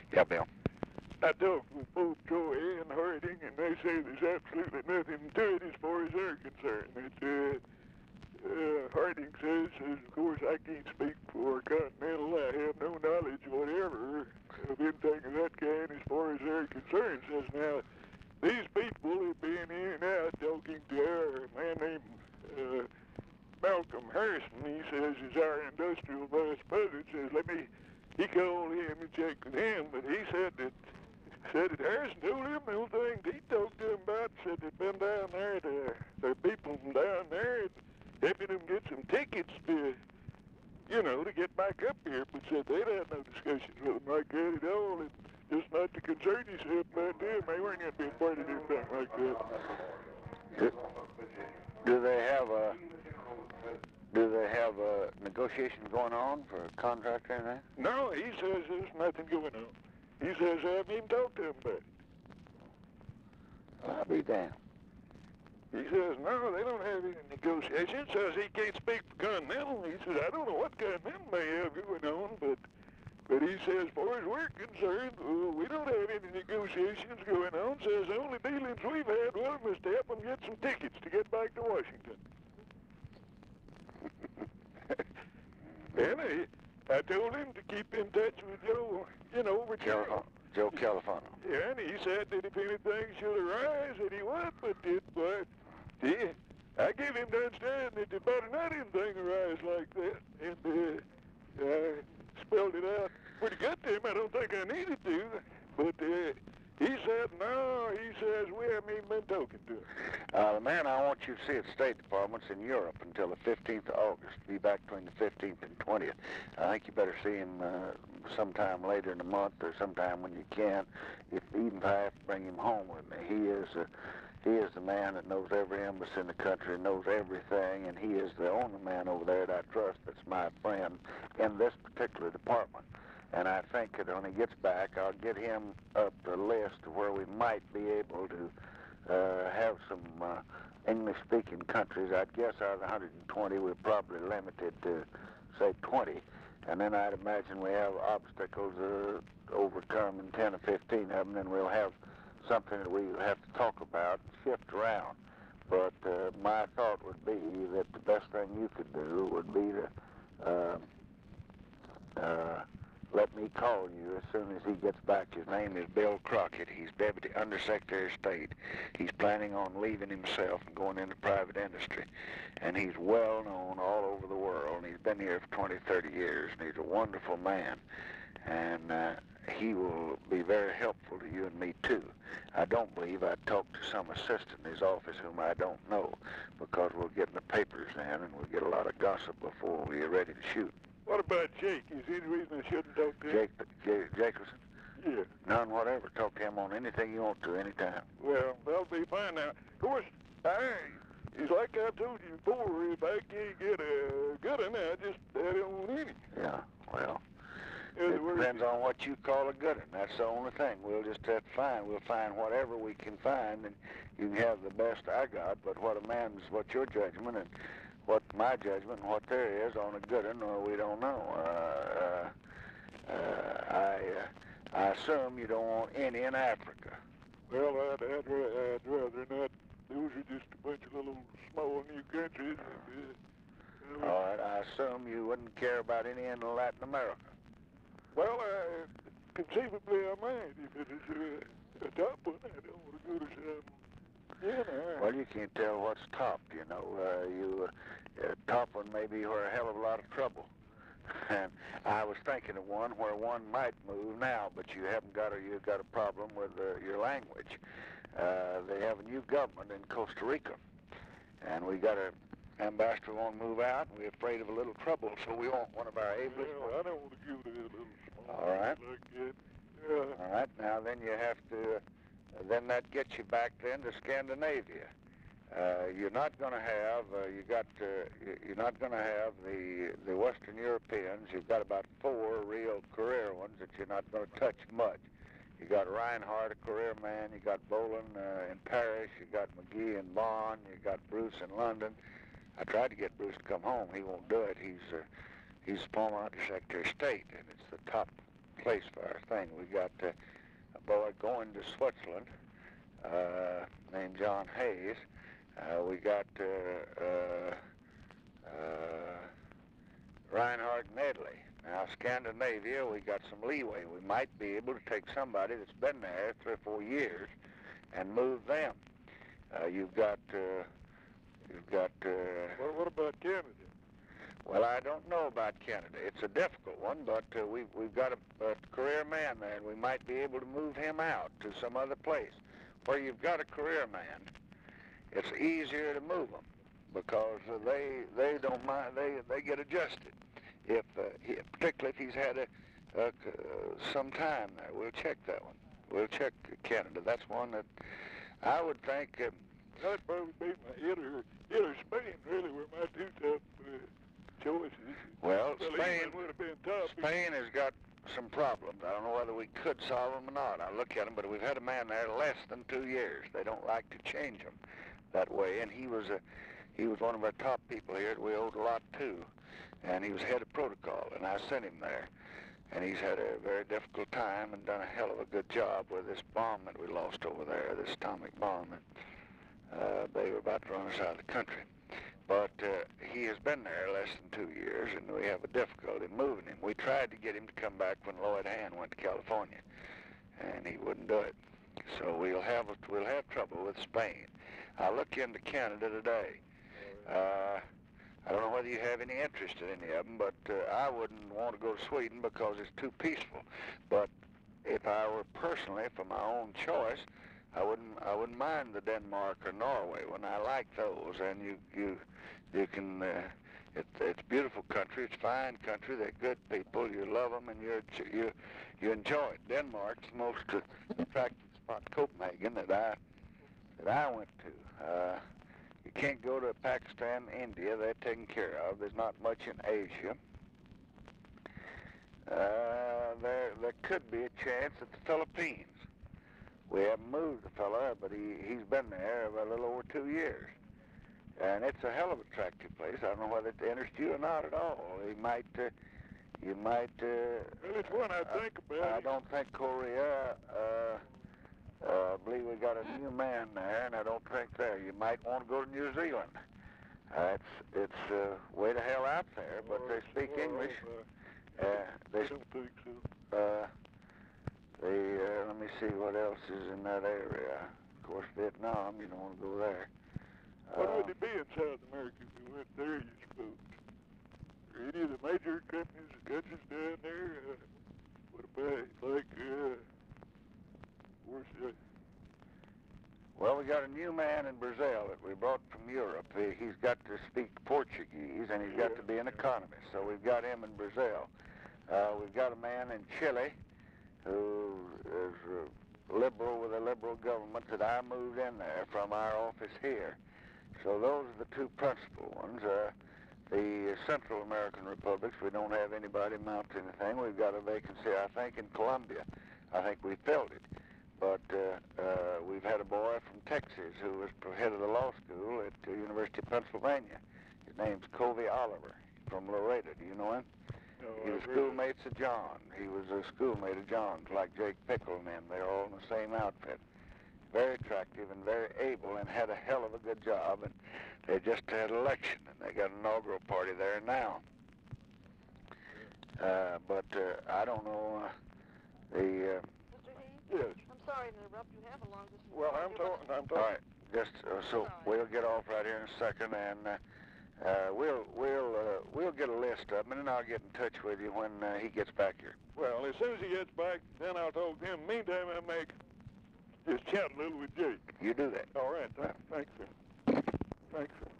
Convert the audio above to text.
Yeah, Bill. I talked with both Joy and Harding, and they say there's absolutely nothing to it as far as they're concerned. Harding says, of course, I can't speak for Continental. I have no knowledge whatever of anything of that kind as far as they're concerned. Says now, these people have been in and out talking to our man named Malcolm Harrison. He says he's our industrial vice president. Says he called him and checked with him, but he said that Harrison told him the only thing he talked to him about, said they'd been down there the people from down there and helping them get some tickets to get back up here, but said they'd had no discussions with him like that at all, and just not to concern yourself about them. They weren't going to be a part of anything like that. Do they have negotiations going on for a contract or anything? No, he says there's nothing going on. He says I haven't even talked to him about it. I'll be damned. He says, no, they don't have any negotiations. Says he can't speak for Continental. He says, I don't know what Continental may have going on, but he says, as far as we're concerned, we don't have any negotiations going on. Says the only dealings we've had with them is to help them get some tickets to get back to Washington. And I told him to keep in touch with Joe, over Joe Califano. Yeah, and he said that if anything should arise, that he would, but I gave him to understand that there better not anything arise like that, and I spelled it out pretty good to him. I don't think I needed to, but he said, no, he says, we haven't even been talking to him. The man I want you to see at the State Department's in Europe until the 15th of August. Be back between the 15th and 20th. I think you better see him sometime later in the month or sometime when you can, even if I have to bring him home with me. He is the man that knows every embassy in the country, knows everything, and he is the only man over there that I trust that's my friend in this particular department. And I think that when he gets back, I'll get him up the list of where we might be able to have some English-speaking countries. I'd guess out of the 120, we're probably limited to, say, 20. And then I'd imagine we have obstacles to overcome in 10 or 15 of them, and we'll have something that we have to talk about and shift around. But my thought would be that the best thing you could do would be to let me call you as soon as he gets back. His name is Bill Crockett. He's Deputy Undersecretary of State. He's planning on leaving himself and going into private industry. And he's well known all over the world. And he's been here for 20, 30 years. And he's a wonderful man. And he will be very helpful to you and me, too. I don't believe I'd talk to some assistant in his office whom I don't know, because we'll get in the papers then, and we'll get a lot of gossip before we are ready to shoot. What about Jake? Is there any reason I shouldn't talk to him? Jacobson? Yeah. None whatever. Talk to him on anything you want to, anytime. Well, that'll be fine now. Of course, it's like I told you before, if I can't get a good one, I don't want any. Yeah, well, it depends on what you call a good one. That's the only thing. We'll just have to find. We'll find whatever we can find, and you can have the best I got, but what's your judgment, and what my judgment, and what there is on a good one, we don't know. I assume you don't want any in Africa. Well, I'd rather not. Those are just a bunch of little small new countries. All right, I assume you wouldn't care about any in Latin America. Well, conceivably I might. If it is a top one, I don't want to go to some. Well, you can't tell what's top, top one may be where a hell of a lot of trouble. And I was thinking of one where one might move now, but you've got a problem with your language. They have a new government in Costa Rica, and we got an ambassador who won't move out, and we're afraid of a little trouble, so we want one of our ablest. Well, I don't want to give it a little small. All right. Like that. Yeah. All right. Now then you have to. Then that gets you back then to Scandinavia. You're not going to have. You're not going to have the Western Europeans. You've got about 4 real career ones that you're not going to touch much. You got Reinhardt, a career man. You got Boland in Paris. You got McGee in Bonn. You got Bruce in London. I tried to get Bruce to come home. He won't do it. He's former Undersecretary of State, and it's the top place for our thing. We got a boy going to Switzerland named John Hayes. We got Reinhard Nedley. Now, Scandinavia, we got some leeway. We might be able to take somebody that's been there 3 or 4 years and move them. You've got. What about Canada? Well, I don't know about Canada. It's a difficult one, but we've got a career man there, and we might be able to move him out to some other place. Where you've got a career man, it's easier to move them because they don't mind. They get adjusted. Particularly if he's had some time there, we'll check that one. We'll check Canada. That's one that I would think. That'd probably be my Italy, Spain, really, were my two top choices. Well, Spain would have been tough. Spain has got some problems. I don't know whether we could solve them or not. I look at them, but we've had a man there less than 2 years. They don't like to change them that way, and he was one of our top people here that we owed a lot to, and he was head of protocol, and I sent him there. And he's had a very difficult time and done a hell of a good job with this bomb that we lost over there, this atomic bomb. And, they were about to run us out of the country. But he has been there less than 2 years, and we have a difficulty moving him. We tried to get him to come back when Lloyd Hand went to California, and he wouldn't do it. So we'll have trouble with Spain. I'll look into Canada today. I don't know whether you have any interest in any of them, but I wouldn't want to go to Sweden because it's too peaceful. But if I were personally, for my own choice, I wouldn't mind the Denmark or Norway when I like those. And you can. It's beautiful country. It's fine country. They're good people. You love them and you enjoy it. Denmark's the most attractive spot, Copenhagen, that I went to. You can't go to Pakistan, India. They're taken care of. There's not much in Asia. There could be a chance at the Philippines. We haven't moved the fella, but he's been there a little over 2 years. And it's a hell of an attractive place. I don't know whether it interests you or not at all. You might. Well, it's one I think about. I don't think Korea. I believe we got a new man there, and I don't think there. You might want to go to New Zealand. It's way to hell out there, but they speak English. I don't think so. Let me see what else is in that area. Of course, Vietnam, you don't want to go there. What would it be in South America if we went there, you suppose? Are any of the major countries down there? What about, like, where's that? Well, we got a new man in Brazil that we brought from Europe. He's got to speak Portuguese, and he's got to be an economist. So we've got him in Brazil. We've got a man in Chile who is liberal with a liberal government that I moved in there from our office here. So those are the two principal ones. The Central American republics, we don't have anybody mount anything. We've got a vacancy, I think, in Colombia. I think we filled it. But we've had a boy from Texas who was head of the law school at the University of Pennsylvania. His name's Covey Oliver from Laredo. Do you know him? He was schoolmates of John. He was a schoolmate of John's, like Jake Pickle and them. They're all in the same outfit. Very attractive and very able, and had a hell of a good job. And they just had an election, and they got an inaugural party there now. But I don't know the. Mr. Hayes? Yes. I'm sorry to interrupt. You have a long distance. Well, I'm talking. All right, just so we'll get off right here in a second, and we'll get a list of them, and then I'll get in touch with you when he gets back here. Well, as soon as he gets back, then I'll talk to him. Meantime, I may just chat a little with Jake. You do that. All right. Thanks, sir. Thanks, sir.